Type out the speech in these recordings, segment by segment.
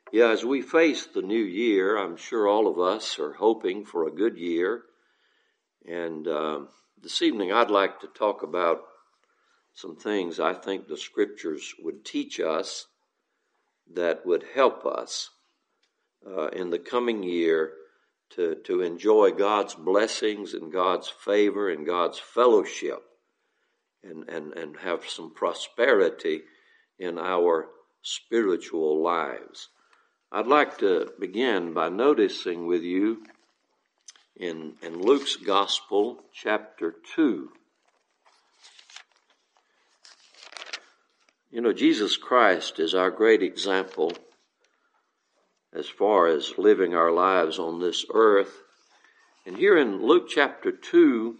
Yeah, as we face the new year, I'm sure all of us are hoping for a good year. And this evening, I'd like to talk about some things I think the scriptures would teach us that would help us in the coming year to enjoy God's blessings and God's favor and God's fellowship and have some prosperity in our spiritual lives. I'd like to begin by noticing with you in Luke's Gospel, chapter 2. You know, Jesus Christ is our great example as far as living our lives on this earth. And here in Luke chapter 2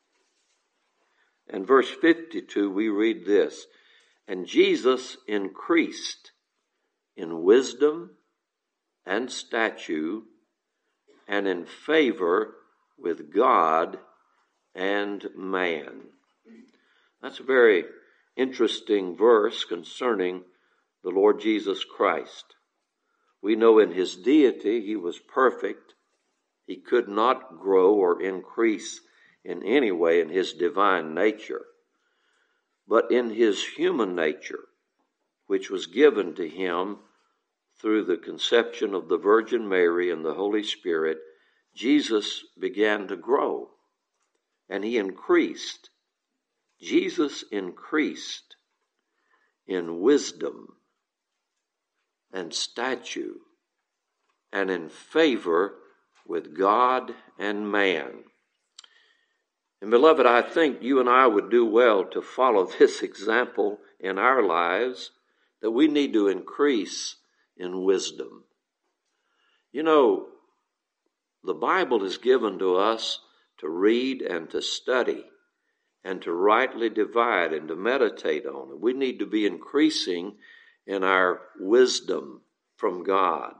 and verse 52, we read this: "And Jesus increased in wisdom and stature, and in favor with God and man." That's a very interesting verse concerning the Lord Jesus Christ. We know in his deity he was perfect. He could not grow or increase in any way in his divine nature. But in his human nature, which was given to him through the conception of the Virgin Mary and the Holy Spirit, Jesus began to grow, and he increased. Jesus increased in wisdom and stature and in favor with God and man. And beloved, I think you and I would do well to follow this example in our lives, that we need to increase in wisdom. You know, the Bible is given to us to read and to study and to rightly divide and to meditate on it. We need to be increasing in our wisdom from God.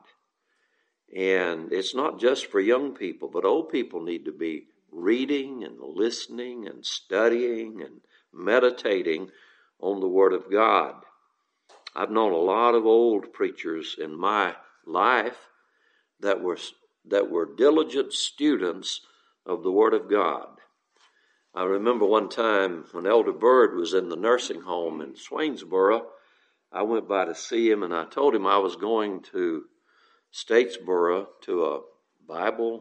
And it's not just for young people, but old people need to be reading and listening and studying and meditating on the Word of God. I've known a lot of old preachers in my life that were diligent students of the Word of God. I remember one time when Elder Bird was in the nursing home in Swainsboro, I went by to see him, and I told him I was going to Statesboro to a Bible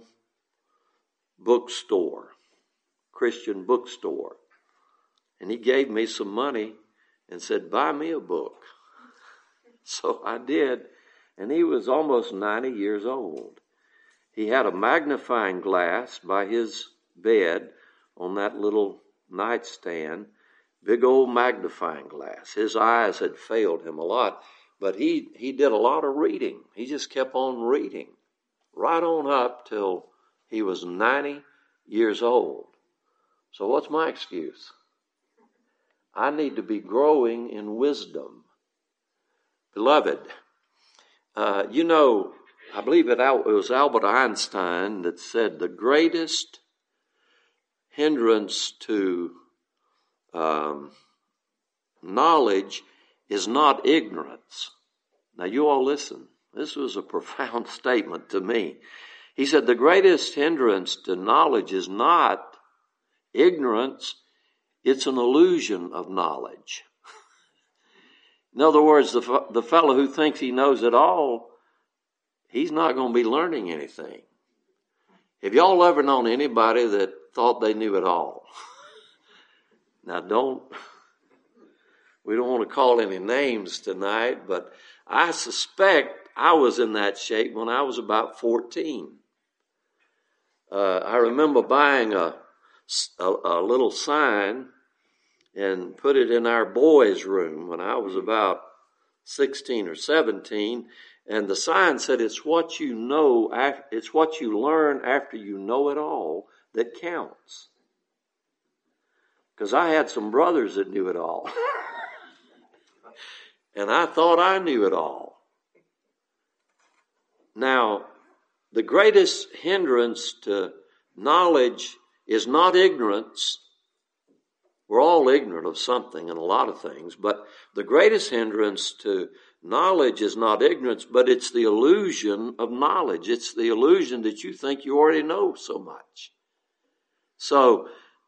bookstore, Christian bookstore. And he gave me some money and said, "Buy me a book." So I did, and he was almost 90 years old. He had a magnifying glass by his bed on that little nightstand, big old magnifying glass. His eyes had failed him a lot, but he did a lot of reading. He just kept on reading right on up till he was 90 years old. So what's my excuse? I need to be growing in wisdom. Beloved, you know, I believe it was Albert Einstein that said the greatest hindrance to knowledge is not ignorance. Now you all listen. This was a profound statement to me. He said the greatest hindrance to knowledge is not ignorance, it's an illusion of knowledge. In other words, the fellow who thinks he knows it all, he's not going to be learning anything. Have y'all ever known anybody that thought they knew it all? Now we don't want to call any names tonight, but I suspect I was in that shape when I was about 14. I remember buying a little sign and put it in our boys' room when I was about 16 or 17. And the sign said, "It's what you know, it's what you learn after you know it all that counts." Because I had some brothers that knew it all. And I thought I knew it all. Now, the greatest hindrance to knowledge is not ignorance. We're all ignorant of something and a lot of things, but the greatest hindrance to knowledge is not ignorance, but it's the illusion of knowledge. It's the illusion that you think you already know so much. So,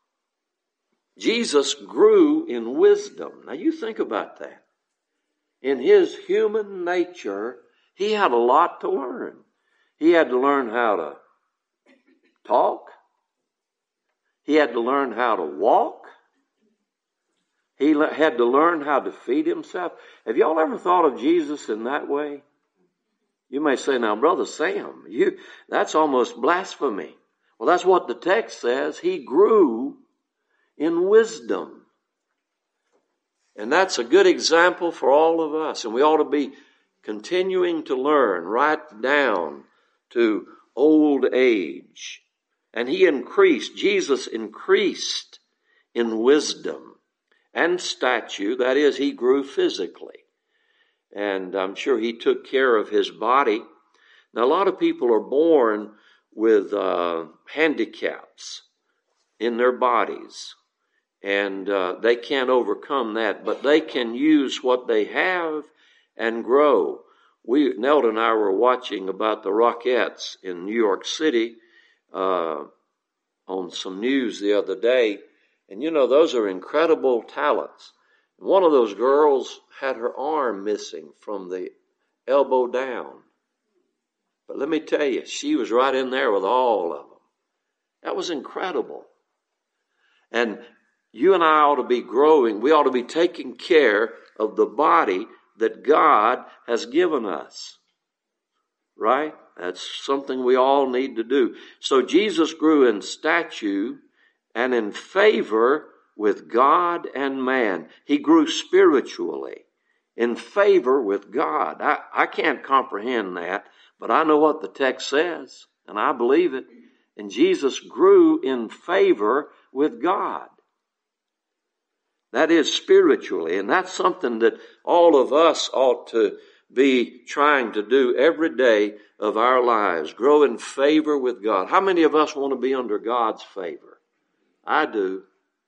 Jesus grew in wisdom. Now you think about that. In his human nature, he had a lot to learn. He had to learn how to talk. He had to learn how to walk. He had to learn how to feed himself. Have y'all ever thought of Jesus in that way? You may say, now, Brother Sam, that's almost blasphemy. Well, that's what the text says. He grew in wisdom. And that's a good example for all of us. And we ought to be continuing to learn right down to old age. And Jesus increased in wisdom and stature. That is, he grew physically. And I'm sure he took care of his body. Now, a lot of people are born with handicaps in their bodies. And they can't overcome that. But they can use what they have and grow. Nelda and I were watching about the Rockettes in New York City on some news the other day. And you know, those are incredible talents. One of those girls had her arm missing from the elbow down. But let me tell you, she was right in there with all of them. That was incredible. And you and I ought to be growing. We ought to be taking care of the body that God has given us. Right? That's something we all need to do. So Jesus grew in stature and in favor with God and man. He grew spiritually in favor with God. I can't comprehend that, but I know what the text says, and I believe it. And Jesus grew in favor with God. That is spiritually, and that's something that all of us ought to be trying to do every day of our lives. Grow in favor with God. How many of us want to be under God's favor? I do.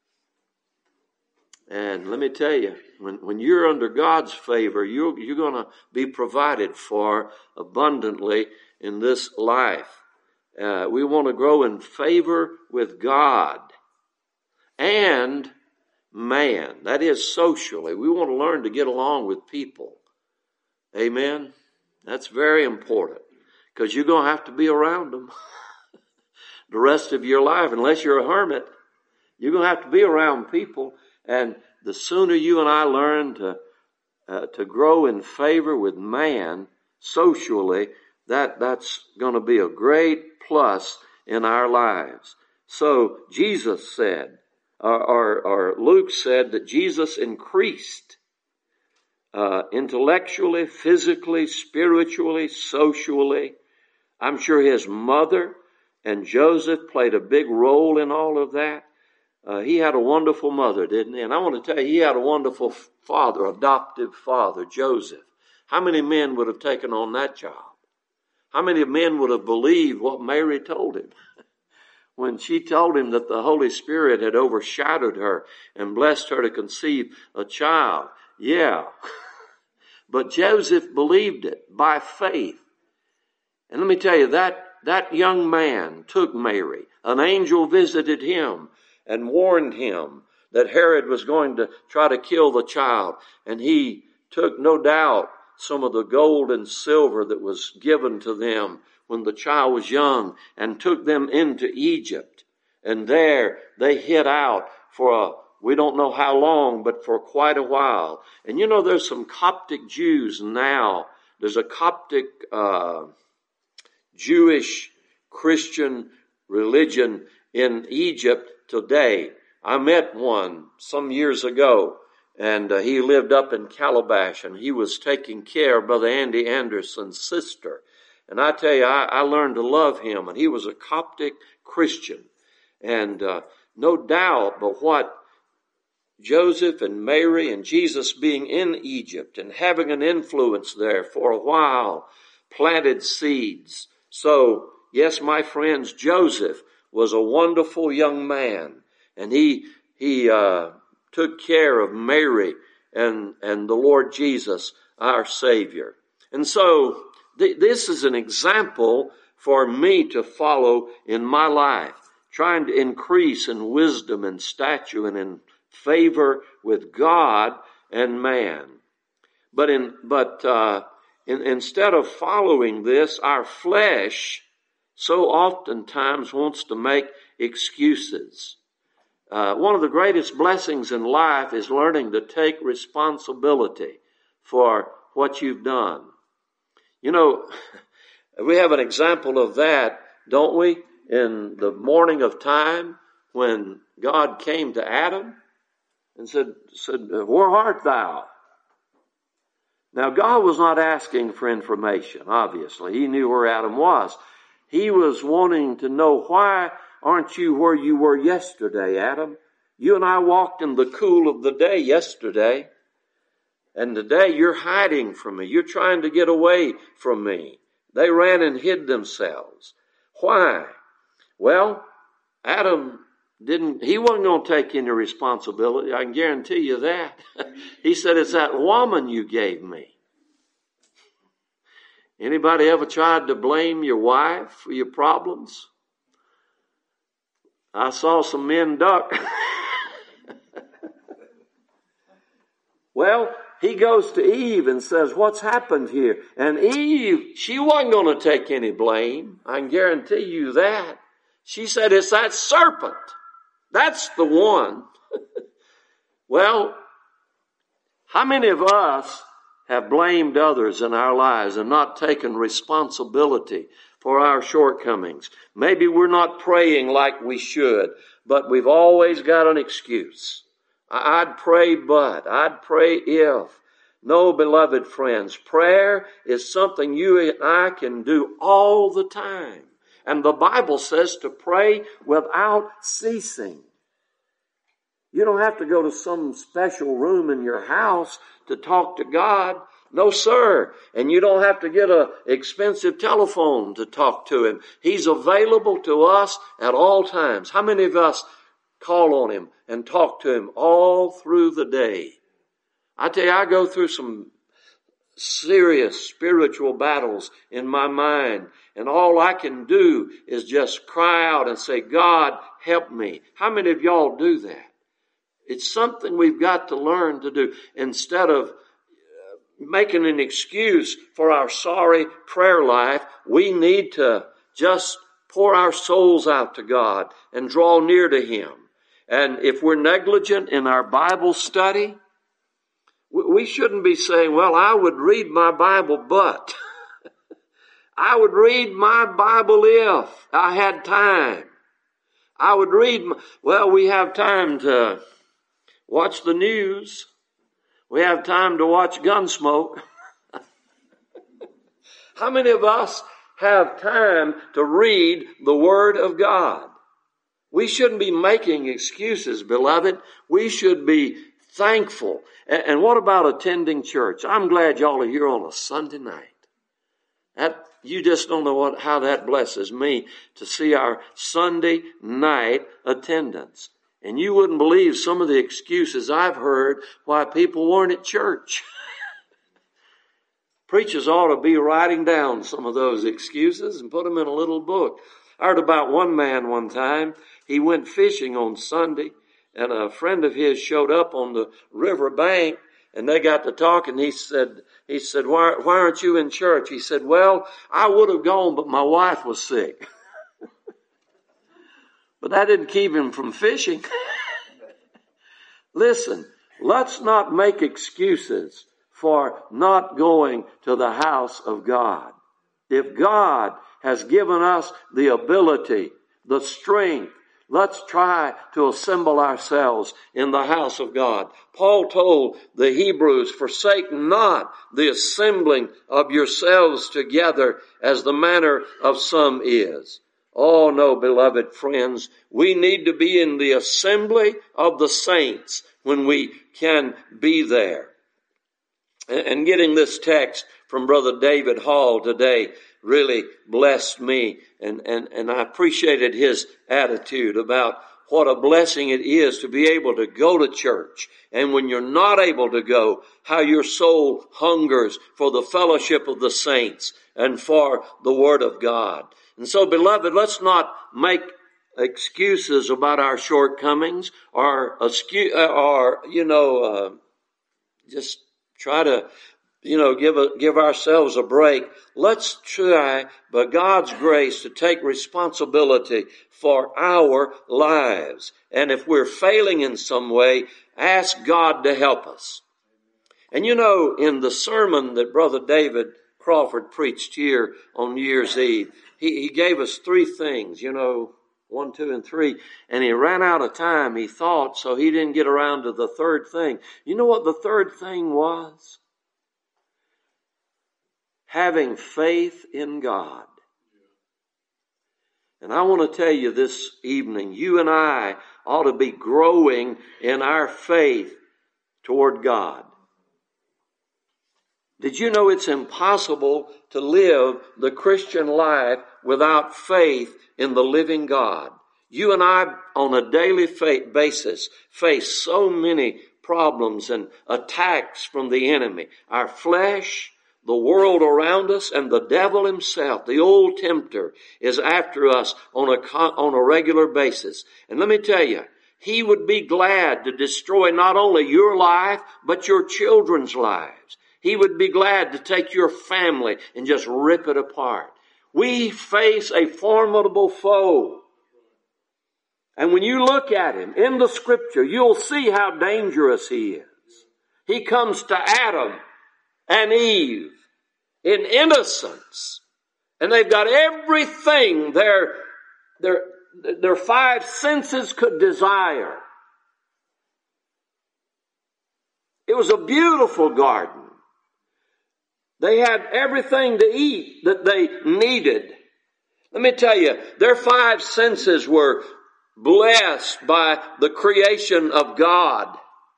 And let me tell you, when you're under God's favor, you're going to be provided for abundantly in this life. We want to grow in favor with God and man. That is socially. We want to learn to get along with people. Amen? That's very important because you're going to have to be around them the rest of your life. Unless you're a hermit, you're going to have to be around people. And the sooner you and I learn to grow in favor with man socially, that's going to be a great plus in our lives. So Jesus said, or Luke said that Jesus increased intellectually, physically, spiritually, socially. I'm sure his mother and Joseph played a big role in all of that. He had a wonderful mother, didn't he? And I want to tell you, he had a wonderful father, adoptive father, Joseph. How many men would have taken on that job? How many men would have believed what Mary told him? When she told him that the Holy Spirit had overshadowed her and blessed her to conceive a child. Yeah. But Joseph believed it by faith. And let me tell you, that young man took Mary. An angel visited him and warned him that Herod was going to try to kill the child. And he took, no doubt, some of the gold and silver that was given to them when the child was young and took them into Egypt. And there they hid out for we don't know how long, but for quite a while. And you know, there's some Coptic Jews now. There's a Coptic Jewish Christian religion in Egypt today. I met one some years ago, and he lived up in Calabash, and he was taking care of Brother Andy Anderson's sister. And I tell you, I learned to love him, and he was a Coptic Christian. And no doubt, but what Joseph and Mary and Jesus being in Egypt and having an influence there for a while planted seeds. So, yes, my friends, Joseph was a wonderful young man, and he took care of Mary and the Lord Jesus our Savior. And so this is an example for me to follow in my life, trying to increase in wisdom and stature and in favor with God and man. But instead of following this, our flesh so oftentimes wants to make excuses. One of the greatest blessings in life is learning to take responsibility for what you've done. You know, we have an example of that, don't we? In the morning of time when God came to Adam and said, "Where art thou?" Now, God was not asking for information, obviously. He knew where Adam was. He was wanting to know, why aren't you where you were yesterday, Adam? You and I walked in the cool of the day yesterday, and today you're hiding from me. You're trying to get away from me. They ran and hid themselves. Why? Well, Adam he wasn't going to take any responsibility. I can guarantee you that. He said, "It's that woman you gave me." Anybody ever tried to blame your wife for your problems? I saw some men duck. Well, he goes to Eve and says, "What's happened here?" And Eve, she wasn't going to take any blame. I can guarantee you that. She said, "It's that serpent. That's the one." Well, how many of us have blamed others in our lives and not taken responsibility for our shortcomings? Maybe we're not praying like we should, but we've always got an excuse. I'd pray but, I'd pray if. No, beloved friends, prayer is something you and I can do all the time. And the Bible says to pray without ceasing. You don't have to go to some special room in your house to talk to God. No, sir. And you don't have to get an expensive telephone to talk to Him. He's available to us at all times. How many of us call on Him and talk to Him all through the day? I tell you, I go through some serious spiritual battles in my mind, and all I can do is just cry out and say, "God, help me." How many of y'all do that? It's something we've got to learn to do. Instead of making an excuse for our sorry prayer life, we need to just pour our souls out to God and draw near to Him. And if we're negligent in our Bible study, we shouldn't be saying, "Well, I would read my Bible, but." I would read my Bible if I had time. I would read, well, we have time to watch the news. We have time to watch Gunsmoke. How many of us have time to read the Word of God? We shouldn't be making excuses, beloved. We should be thankful. And what about attending church? I'm glad y'all are here on a Sunday night. You just don't know how that blesses me to see our Sunday night attendance. And you wouldn't believe some of the excuses I've heard why people weren't at church. Preachers ought to be writing down some of those excuses and put them in a little book. I heard about one man one time. He went fishing on Sunday, and a friend of his showed up on the river bank, and they got to talking. He said, why aren't you in church? He said, "Well, I would have gone, but my wife was sick." But that didn't keep him from fishing. Listen, let's not make excuses for not going to the house of God. If God has given us the ability, the strength, let's try to assemble ourselves in the house of God. Paul told the Hebrews, "Forsake not the assembling of yourselves together as the manner of some is." Oh no, beloved friends, we need to be in the assembly of the saints when we can be there. And getting this text from Brother David Hall today really blessed me, and I appreciated his attitude about what a blessing it is to be able to go to church. And when you're not able to go, how your soul hungers for the fellowship of the saints and for the Word of God. And so, beloved, let's not make excuses about our shortcomings or just try to give ourselves a break. Let's try, by God's grace, to take responsibility for our lives. And if we're failing in some way, ask God to help us. And in the sermon that Brother David Crawford preached here on New Year's Eve, he gave us three things, 1, 2, and 3. And he ran out of time, he thought, so he didn't get around to the third thing. You know what the third thing was? Having faith in God. And I want to tell you this evening, you and I ought to be growing in our faith toward God. Did you know it's impossible to live the Christian life without faith in the living God? You and I, on a daily basis, face so many problems and attacks from the enemy. Our flesh, the world around us, and the devil himself, the old tempter, is after us on a regular basis. And let me tell you, he would be glad to destroy not only your life, but your children's lives. He would be glad to take your family and just rip it apart. We face a formidable foe. And when you look at him in the Scripture, you'll see how dangerous he is. He comes to Adam and Eve in innocence. And they've got everything their five senses could desire. It was a beautiful garden. They had everything to eat that they needed. Let me tell you, their five senses were blessed by the creation of God.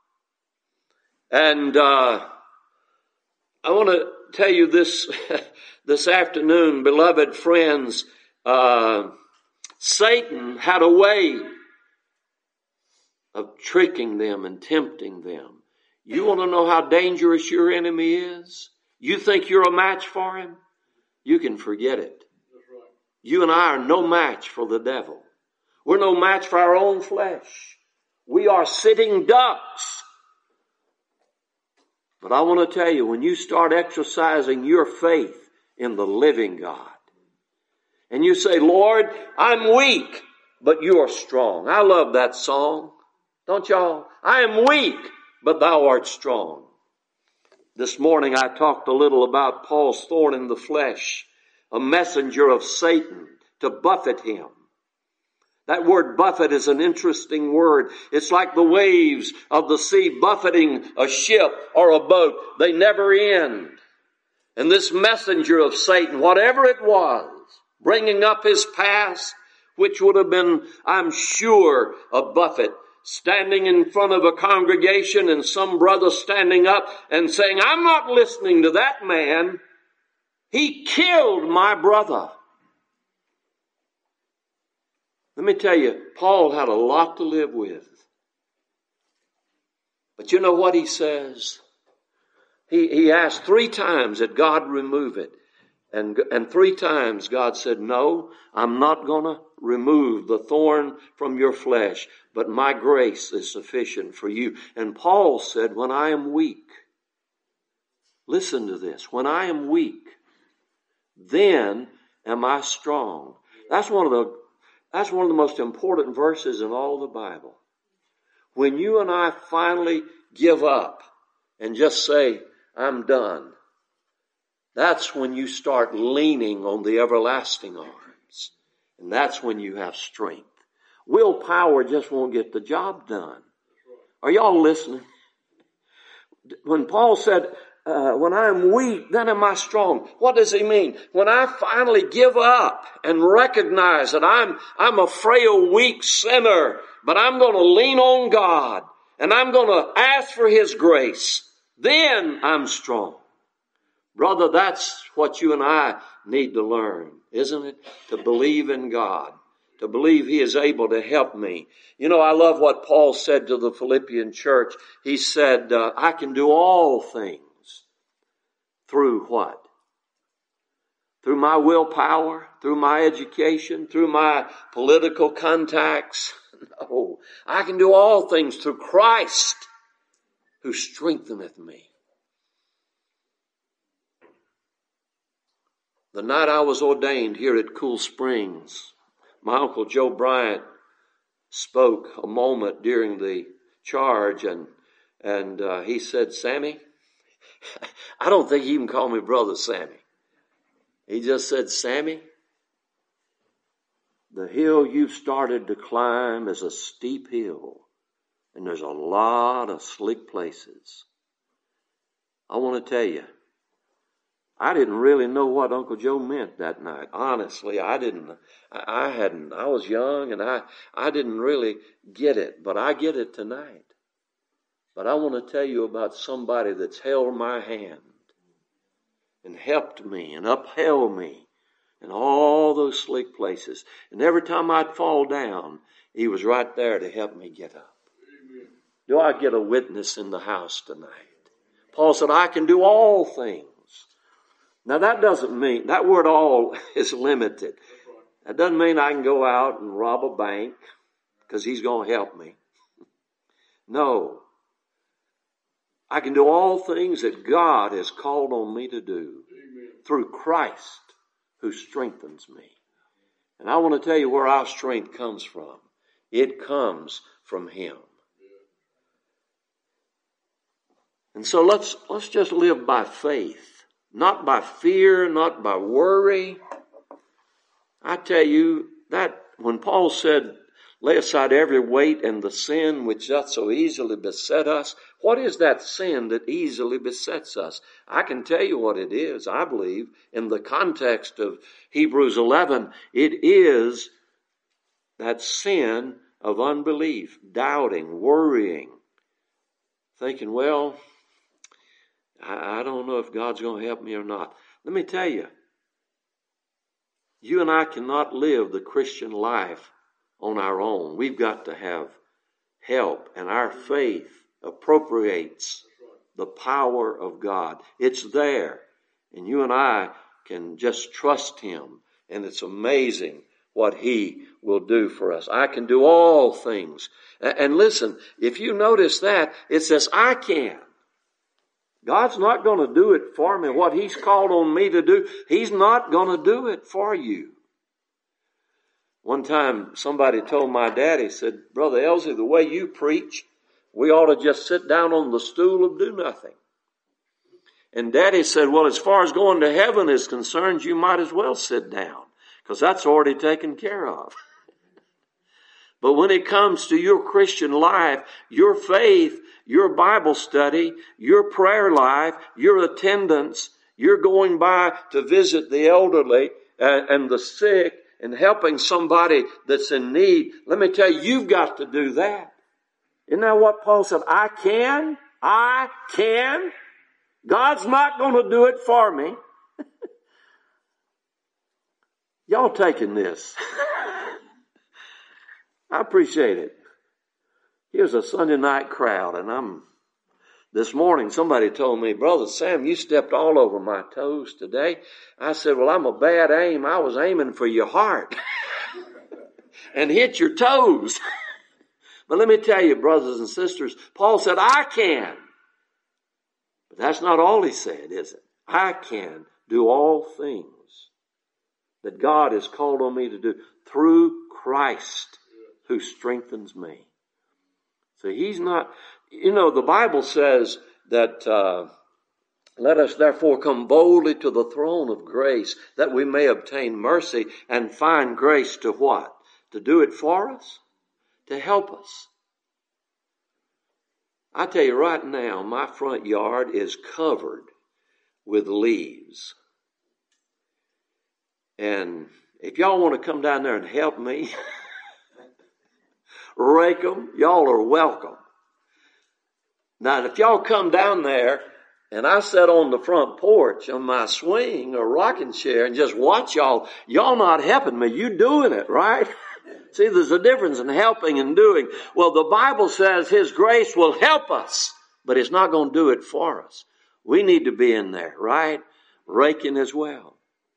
And I want to tell you this this afternoon, beloved friends, Satan had a way of tricking them and tempting them. You want to know how dangerous your enemy is? You think you're a match for him? You can forget it. That's right. You and I are no match for the devil. We're no match for our own flesh. We are sitting ducks. But I want to tell you, when you start exercising your faith in the living God, and you say, Lord, I'm weak, but you are strong. I love that song. Don't y'all? I am weak, but thou art strong. This morning I talked a little about Paul's thorn in the flesh, a messenger of Satan to buffet him. That word buffet is an interesting word. It's like the waves of the sea buffeting a ship or a boat. They never end. And this messenger of Satan, whatever it was, bringing up his past, which would have been, I'm sure, a buffet, standing in front of a congregation and some brother standing up and saying, I'm not listening to that man. He killed my brother. Let me tell you, Paul had a lot to live with. But you know what he says? He asked 3 times that God remove it. And 3 times God said, no, I'm not going to remove the thorn from your flesh, but my grace is sufficient for you. And Paul said, when I am weak, listen to this, when I am weak, then am I strong. That's one of the most important verses in all the Bible. When you and I finally give up and just say, I'm done, that's when you start leaning on the everlasting arms. And that's when you have strength. Willpower just won't get the job done. Are y'all listening? When Paul said, when I am weak, then am I strong. What does he mean? When I finally give up and recognize that I'm a frail, weak sinner, but I'm going to lean on God and I'm going to ask for His grace, then I'm strong. Brother, that's what you and I need to learn, isn't it? To believe in God, to believe He is able to help me. You know, I love what Paul said to the Philippian church. He said, I can do all things through what? Through my willpower, through my education, through my political contacts. No, I can do all things through Christ who strengtheneth me. The night I was ordained here at Cool Springs, my Uncle Joe Bryant spoke a moment during the charge, and he said, Sammy, I don't think he even called me Brother Sammy. He just said, Sammy, the hill you've started to climb is a steep hill, and there's a lot of slick places. I want to tell you, I didn't really know what Uncle Joe meant that night. Honestly, I didn't. I was young, and I didn't really get it, but I get it tonight. But I want to tell you about somebody that's held my hand and helped me and upheld me in all those slick places. And every time I'd fall down, he was right there to help me get up. Amen. Do I get a witness in the house tonight? Paul said, I can do all things. Now that doesn't mean, that word all is limited. That doesn't mean I can go out and rob a bank because he's going to help me. No. I can do all things that God has called on me to do. Amen. Through Christ who strengthens me. And I want to tell you where our strength comes from. It comes from Him. And so let's just live by faith. Not by fear, not by worry. I tell you that when Paul said, lay aside every weight and the sin which doth so easily beset us, what is that sin that easily besets us? I can tell you what it is. I believe in the context of Hebrews 11, it is that sin of unbelief, doubting, worrying, thinking, well, I don't know if God's going to help me or not. Let me tell you, you and I cannot live the Christian life on our own. We've got to have help, and our faith appropriates the power of God. It's there, and you and I can just trust Him, and it's amazing what He will do for us. I can do all things. And listen, if you notice that, it says, I can. God's not going to do it for me. What He's called on me to do, He's not going to do it for you. One time, somebody told my daddy, said, Brother Elsie, the way you preach, we ought to just sit down on the stool and do nothing. And Daddy said, well, as far as going to heaven is concerned, you might as well sit down, because that's already taken care of. But when it comes to your Christian life, your faith, your Bible study, your prayer life, your attendance, you're going by to visit the elderly and the sick and helping somebody that's in need, let me tell you, you've got to do that. Isn't that what Paul said? I can. God's not going to do it for me. Y'all taking this. I appreciate it. Here's a Sunday night crowd, and this morning somebody told me, Brother Sam, you stepped all over my toes today. I said, well, I'm a bad aim. I was aiming for your heart and hit your toes. But let me tell you, brothers and sisters, Paul said, I can. But that's not all he said, is it? I can do all things that God has called on me to do through Christ who strengthens me. So He's not, the Bible says that let us therefore come boldly to the throne of grace that we may obtain mercy and find grace to what? To do it for us? To help us. I tell you right now, my front yard is covered with leaves. And if y'all want to come down there and help me, rake them, y'all are welcome. Now, if y'all come down there and I sit on the front porch on my swing or rocking chair and just watch y'all not helping me. You doing it, right? See, there's a difference in helping and doing. Well, the Bible says His grace will help us, but it's not going to do it for us. We need to be in there, right? Raking as well.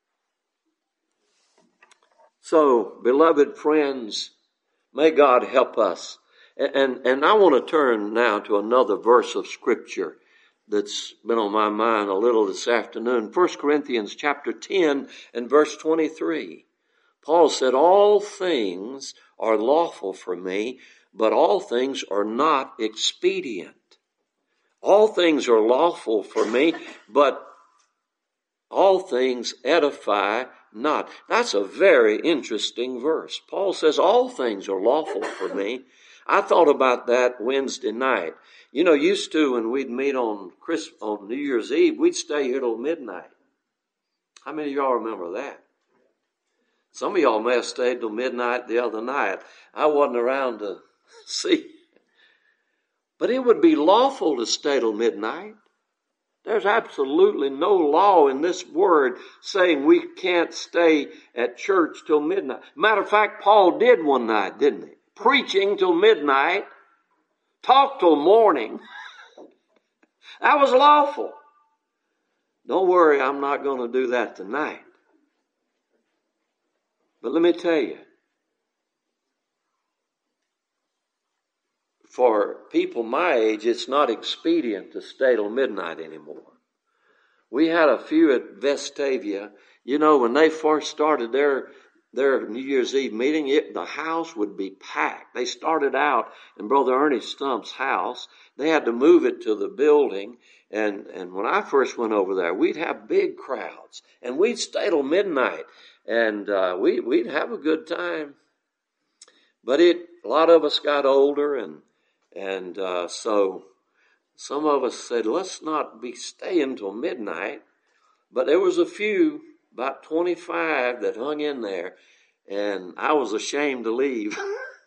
So, beloved friends, may God help us. And I want to turn now to another verse of Scripture that's been on my mind a little this afternoon. 1 Corinthians chapter 10 and verse 23. Paul said, all things are lawful for me, but all things are not expedient. All things are lawful for me, but all things edify not. That's a very interesting verse. Paul says, all things are lawful for me. I thought about that Wednesday night. You know, used to when we'd meet on New Year's Eve, we'd stay here till midnight. How many of y'all remember that? Some of y'all may have stayed till midnight the other night. I wasn't around to see. But it would be lawful to stay till midnight. There's absolutely no law in this word saying we can't stay at church till midnight. Matter of fact, Paul did one night, didn't he? Preaching till midnight, talked till morning. That was lawful. Don't worry, I'm not going to do that tonight. But let me tell you, for people my age, it's not expedient to stay till midnight anymore. We had a few at Vestavia. You know, when they first started their New Year's Eve meeting, the house would be packed. They started out in Brother Ernie Stump's house. They had to move it to the building. And when I first went over there, we'd have big crowds. And we'd stay till midnight. And we'd have a good time. But a lot of us got older, and so some of us said, let's not be staying till midnight. But there was a few, about 25, that hung in there, and I was ashamed to leave.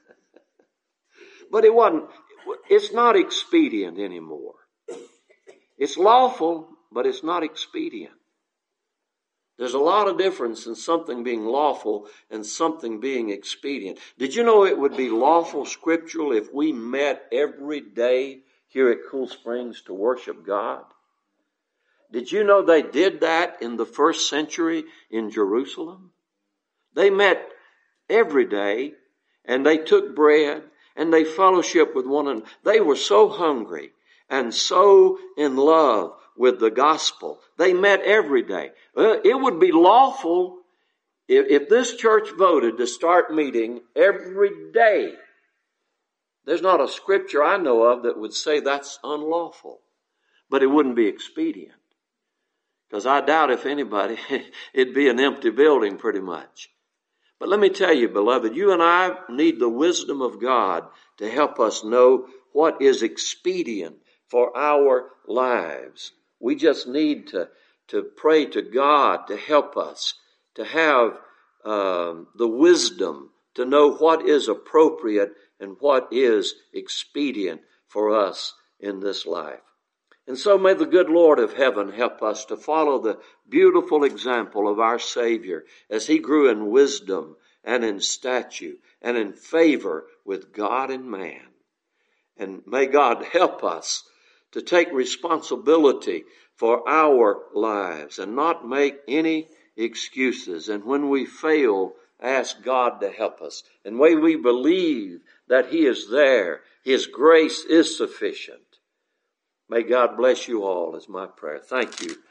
But it's not expedient anymore. It's lawful, but it's not expedient. There's a lot of difference in something being lawful and something being expedient. Did you know it would be lawful scriptural if we met every day here at Cool Springs to worship God? Did you know they did that in the first century in Jerusalem? They met every day, and they took bread, and they fellowshiped with one another. They were so hungry and so in love with the gospel. They met every day. It would be lawful if this church voted to start meeting every day. There's not a scripture I know of that would say that's unlawful, but it wouldn't be expedient. Because I doubt if anybody, it'd be an empty building pretty much. But let me tell you, beloved, you and I need the wisdom of God to help us know what is expedient for our lives. We just need to pray to God to help us, to have the wisdom to know what is appropriate and what is expedient for us in this life. And so may the good Lord of heaven help us to follow the beautiful example of our Savior as He grew in wisdom and in stature and in favor with God and man. And may God help us to take responsibility for our lives and not make any excuses. And when we fail, ask God to help us. And may we believe that He is there. His grace is sufficient. May God bless you all is my prayer. Thank you.